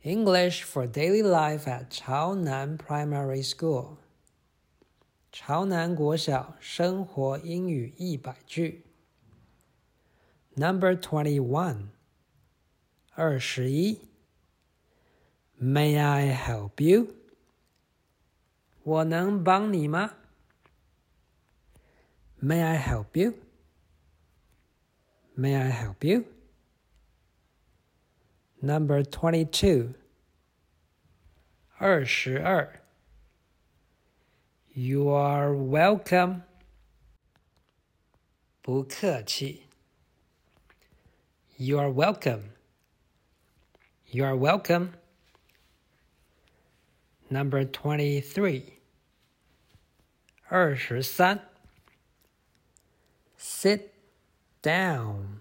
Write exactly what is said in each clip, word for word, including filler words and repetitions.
English for daily life at 潮南 Primary School. 潮南国小生活英语一百句。Number twenty-one. 二十一。May I help you? 我能帮你吗？ May I help you? May I help you? Number twenty-two. 二十二。You are welcome. 不客气。You are welcome. You are welcome. Number twenty-three. 二十三。Sit down.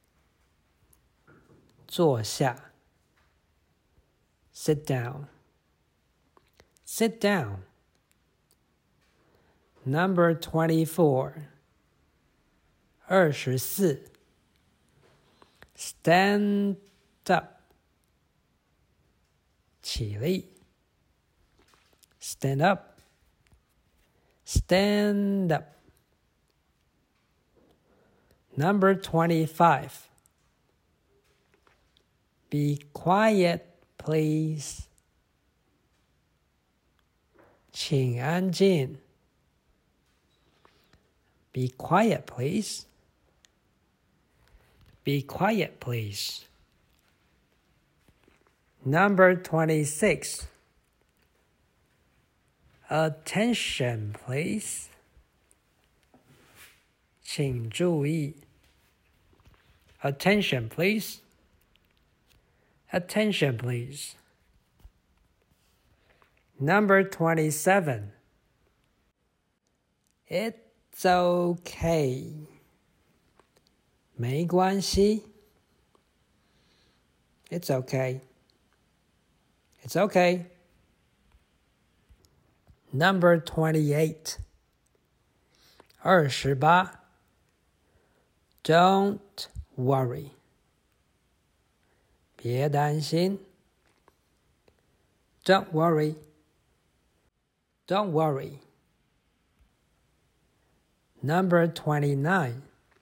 坐下。Sit down. Sit down. Number twenty-four. 二十四。Stand up. 起立。Stand up. Stand up. Number twenty-five. Be quiet, please. 请安静。Be quiet, please. Be quiet, please. Number twenty-six. Attention, please. 请注意。Attention, please. Attention, please. Number twenty-seven. It's okay. 没关系。It's okay. It's okay. Number twenty-eight. 二十八。Don't worry. 别担心。Don't worry. Don't worry. Number twenty-nine.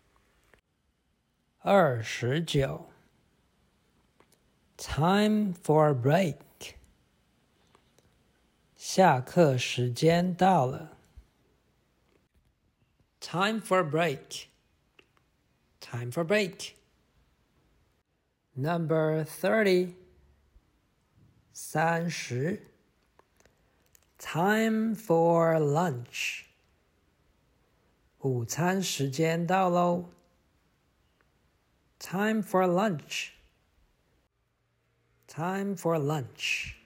二十九。Time for a break. 下课时间到了。Time for a break. Time for a break. Number thirty. 三十。Time for lunch. 午餐时间到喽。Time for lunch. Time for lunch.